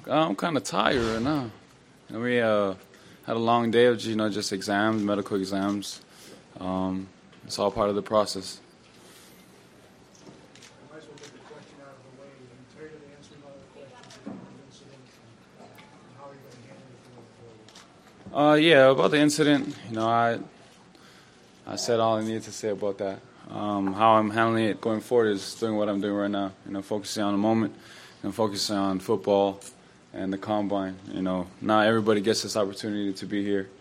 I'm kind of tired right now. We had a long day of just exams, medical exams. It's all part of the process. I might as well get the question out of the way. You tired of answering all the questions about the incident and how are you going to handle it going forward? Yeah, about the incident, I said all I needed to say about that. How I'm handling it going forward is doing what I'm doing right now. Focusing on the moment, focusing on football and the combine. Not everybody gets this opportunity to be here.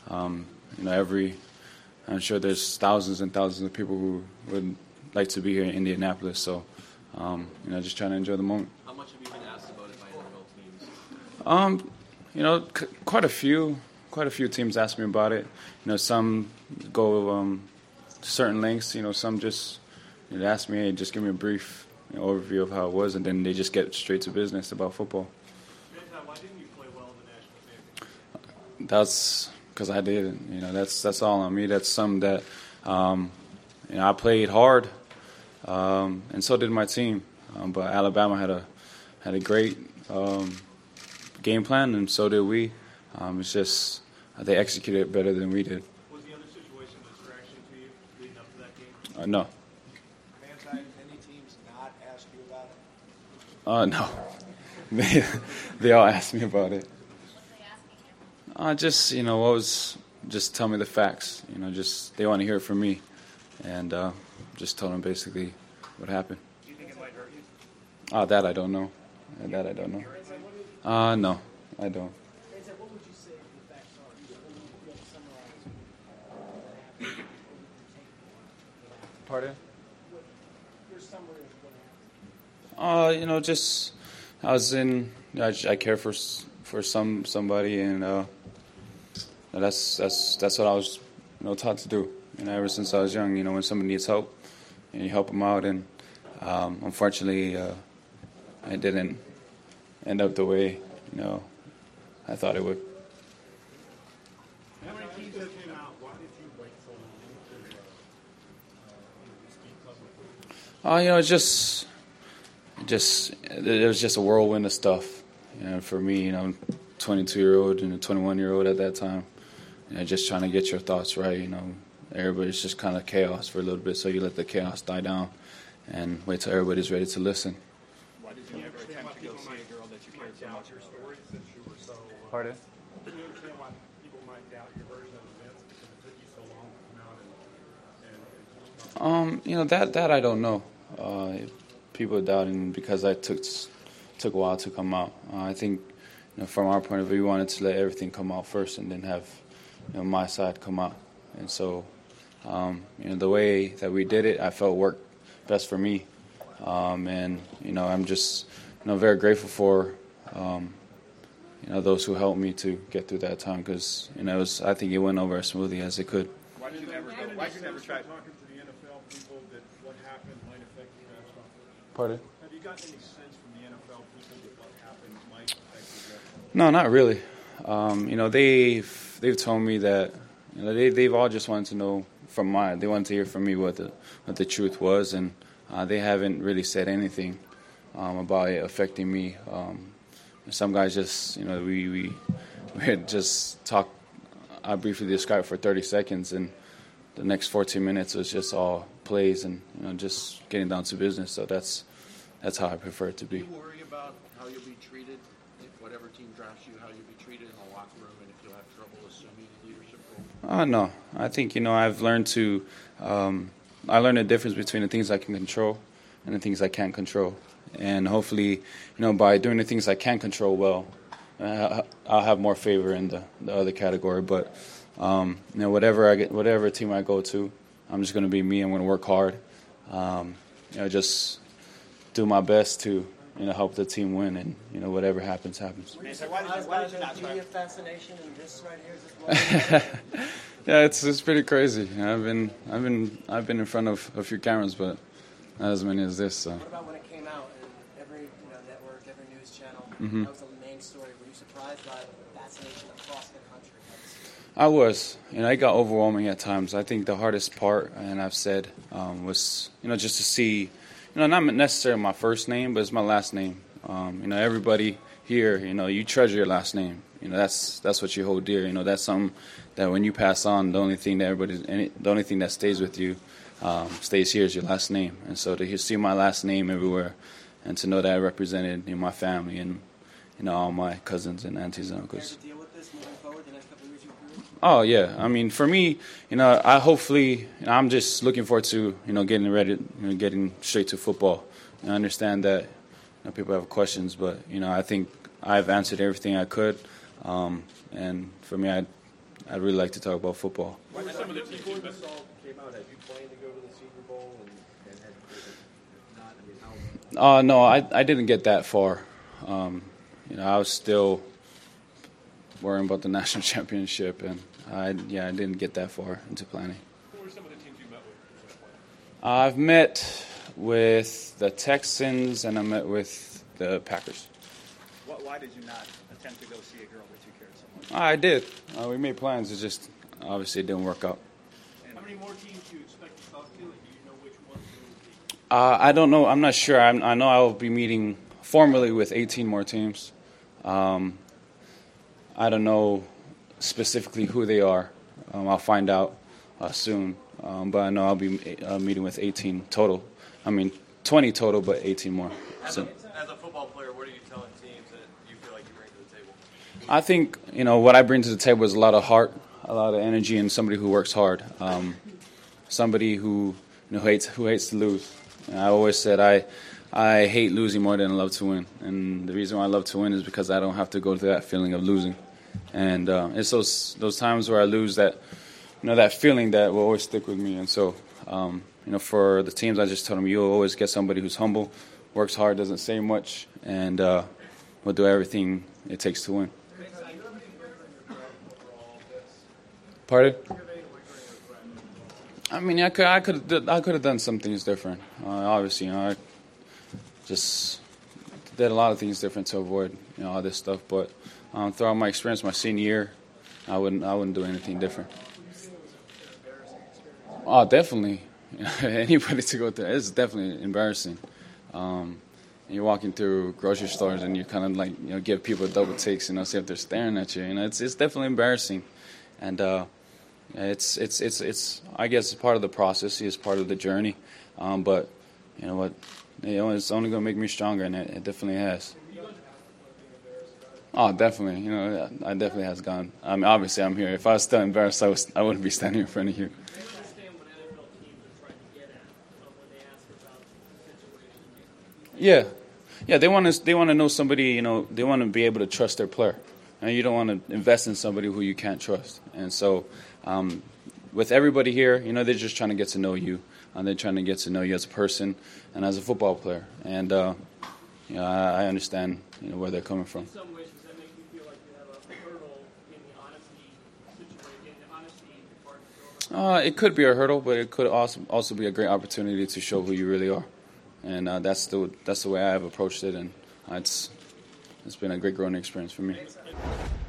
I'm sure there's thousands and thousands of people who would like to be here in Indianapolis. So, just trying to enjoy the moment. How much have you been asked about it by NFL teams? Quite a few teams ask me about it. Some go to certain lengths. Some just ask me, hey, just give me a brief overview of how it was, and then they just get straight to business about football. Why didn't you play well in the national championship? That's because I didn't. That's all on me. That's something that I played hard, and so did my team. But Alabama had a great game plan, and so did we. It's just they executed it better than we did. Was the other situation a distraction to you leading up to that game? No. Any teams not ask you about it? No. They all asked me about it. Just tell me the facts. They want to hear it from me, and just told them basically what happened. Do you think it might hurt you? That I don't know. No, I don't. What would you say the facts are? You have to summarize what happened. Pardon? Your summary of what happened. I care for somebody, and that's what I was taught to do. Ever since I was young, when somebody needs help, you help them out, and unfortunately, it didn't end up the way I thought it would. How many teams that came out? Why did you wait so long to speak publicly? It was just a whirlwind of stuff. For me, 22-year-old and a 21-year-old at that time, just trying to get your thoughts right. Everybody's just kind of chaos for a little bit, so you let the chaos die down and wait till everybody's ready to listen. Why did you never attempt to go see a girl that you cared so much? Your story since you were so. Pardon? Do you understand why people might doubt your version of events because it took you so long to come out and That I don't know. People doubting because I took a while to come out. I think, from our point of view, we wanted to let everything come out first and then have, my side come out. And so, the way that we did it, I felt worked best for me. And I'm just, very grateful for, those who helped me to get through that time because, I think it went over as smoothly as it could. Why did you never try talking to the NFL people that what happened might affect your draft stock? Pardon? Have you gotten any sense from the NFL people that what happened might affect your draft stock? No, not really. They've told me that they've all just wanted to know they wanted to hear from me what the truth was, and they haven't really said anything about it affecting me. Some guys just we had just talked. I briefly described for 30 seconds, and the next 14 minutes was just all plays and just getting down to business. So that's how I prefer it to be. Do you worry about how you'll be treated if whatever team drafts you, how you'll be treated in the locker room, and if you'll have trouble assuming a leadership role? No. I think, I've learned I learned the difference between the things I can control and the things I can't control. And hopefully, by doing the things I can control well, I'll have more favor in the other category. But, whatever team I go to, I'm just going to be me. I'm going to work hard. Just do my best to, help the team win, and whatever happens, happens. Why did you not media fascination and this right here is as well? Yeah, it's pretty crazy. I've been in front of a few cameras, but not as many as this. So. What about when it came out and every network, every news channel? Mm-hmm. That was the main story. Were you surprised by the fascination across the country? I was. It got overwhelming at times. I think the hardest part, and I've said, was just to see, not necessarily my first name, but it's my last name. Everybody here, you treasure your last name. That's what you hold dear. That's something that when you pass on, the only thing that stays with you, stays here is your last name. And so to see my last name everywhere, and to know that I represented my family and all my cousins and aunties and uncles. Deal with this moving forward the next couple of years of your career? Oh yeah, I mean for me, I'm just looking forward to getting ready, getting straight to football. I understand that people have questions, but I think I've answered everything I could, and for me, I'd really like to talk about football. What were some of the teams before this all came out? Had you planned to go to the Senior Bowl and had not? I mean, how? No, I didn't get that far. I was still worrying about the national championship, and I didn't get that far into planning. Who were some of the teams you met with? I've met with the Texans and I met with the Packers. Why did you not attempt to go see a girl that you cared so much? I did. We made plans. It just obviously it didn't work out. How many more teams do you expect to talk to? And do you know which ones it will be? I don't know. I'm not sure. I know I will be meeting formally with 18 more teams. I don't know specifically who they are. I'll find out soon. But I know I'll be meeting with 18 total. 20 total, but 18 more. As a football player, what are you telling teams that you feel like you bring to the table? I think, what I bring to the table is a lot of heart, a lot of energy, and somebody who works hard. Somebody who hates to lose. And I always said I hate losing more than I love to win. And the reason why I love to win is because I don't have to go through that feeling of losing. And it's those times where I lose that, that feeling that will always stick with me. And so, for the teams, I just told them, you'll always get somebody who's humble, works hard, doesn't say much, and will do everything it takes to win. Pardon? I could have done some things different. Obviously, I just did a lot of things different to avoid all this stuff. But throughout my experience, my senior year, I wouldn't do anything different. Oh, definitely. Anybody to go through it's definitely embarrassing. You're walking through grocery stores and you kind of like give people double takes, see if they're staring at you. It's definitely embarrassing, and it's I guess it's part of the process. It's part of the journey. But you know what? It's only going to make me stronger, and it definitely has. Oh, definitely. I definitely has gone. Obviously, I'm here. If I was still embarrassed, I wouldn't be standing in front of you. Yeah, they want to know somebody. They want to be able to trust their player, and you don't want to invest in somebody who you can't trust. And so, with everybody here, they're just trying to get to know you, and they're trying to get to know you as a person and as a football player. And I understand where they're coming from. In some ways, does that make you feel like you have a hurdle in the honesty situation, in the honesty department? It could be a hurdle, but it could also be a great opportunity to show who you really are. And that's the way I have approached it, and it's been a great growing experience for me.